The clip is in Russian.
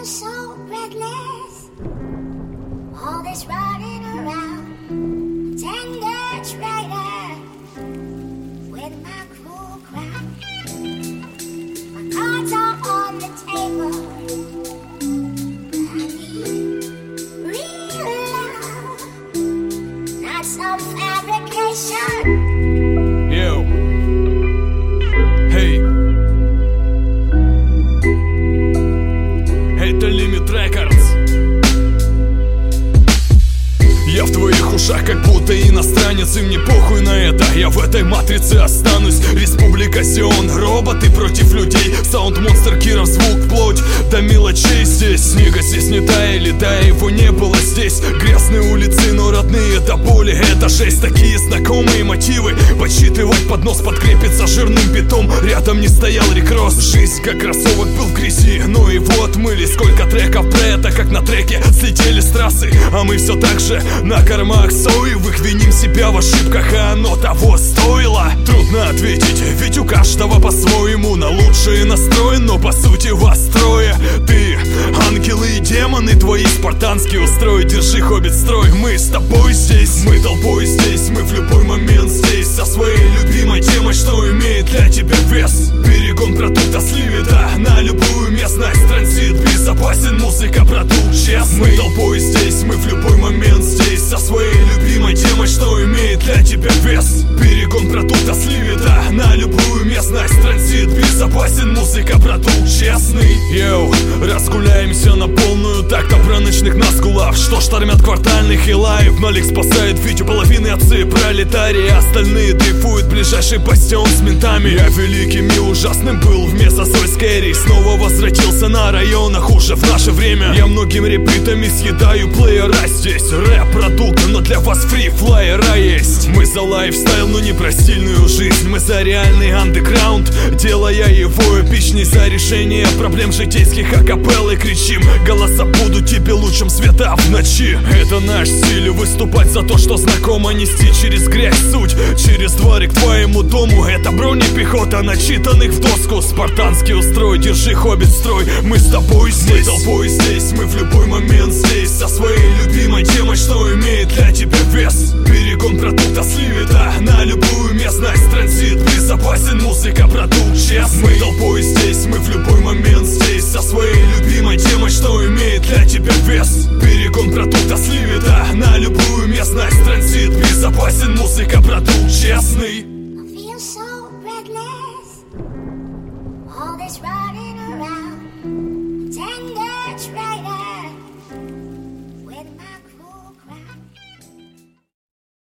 feel so breathless. All this running around, tender traitor with my cruel crown. My cards are on the table. I need real love, not some fabrication. Yo. Hey. Это Limit Records. Я в твоих ушах как будто иностранец, и мне похуй на это. Я в этой матрице останусь. Республика Сион, роботы против людей. Саунд монстр Киров, звук вплоть до мелочей здесь. Снега здесь не таяли, да его не было здесь. Грязные улицы, но родные до боли. Это жесть, такие знакомые мотивы. Подсчитывать под нос, подкрепиться жирным битом. Рядом не стоял рекросс. Жизнь как кроссовок был в грязи. Ну и вот мыли, сколько треков про это, как на треке слетели с трассы. А мы все так же на кормах соевых виним себя в ошибках, а оно того стоило. Трудно ответить, ведь у каждого по-своему на лучшее настроен, но по сути вас трое. Ты, ангелы и демоны твои спартанские устрой. Держи, хоббит, строй, мы с тобой здесь. Мы толпой здесь, мы в любой момент здесь. Со своей любимой темой, что имеет для тебя вес. Перегон продукта сливита на любую местность. Транзит безопасен, музыка продукт честный. Мы толпой здесь, мы в любой момент здесь. Со своей любимой темой, что имеет для тебя вес. Перегон продукта сливита на любую местность. Транзит безопасен, музыка продукт честный. Йоу, разгуляемся на полную, так-то про ночных наскулав. Что штормят квартальных и лайв. Нолик спасает видео, половины отцы пролетарии. Остальные дрейфуют, ближайший бастион с ментами. Я великим и ужасным был в Месосольской эре. Снова возвратился на районах уже в наше время. Я многим репитами съедаю плеера здесь. Рэп-продукт, но для вас фри-флайера есть. Мы за лайфстайл, но не про стильную жизнь. Мы за реальный андеграунд, делая его эпичней. За решение проблем житейских акапеллы кричим. Голоса будут тебе лучом света в ночи. Это наш стиль, выступать за то, что знакомо. Нести через грязь суть, через дворик к твоему дому. Это бронепехота начитанных в доску. Спартанский устрой, держи, хоббит, строй. Мы с тобой здесь. Мы толпой здесь, мы в любой момент здесь. Со своей любимой темой, что имеет для тебя вес. Перегон продукта сливита на любую местность. Транзит безопасен, музыка продукт честный. Мы толпой здесь, мы в любой момент здесь. Со своей любимой темой, что имеет для тебя вес. Перегон продукта сливита на любую местность. Транзит безопасен, музыка продукт честный.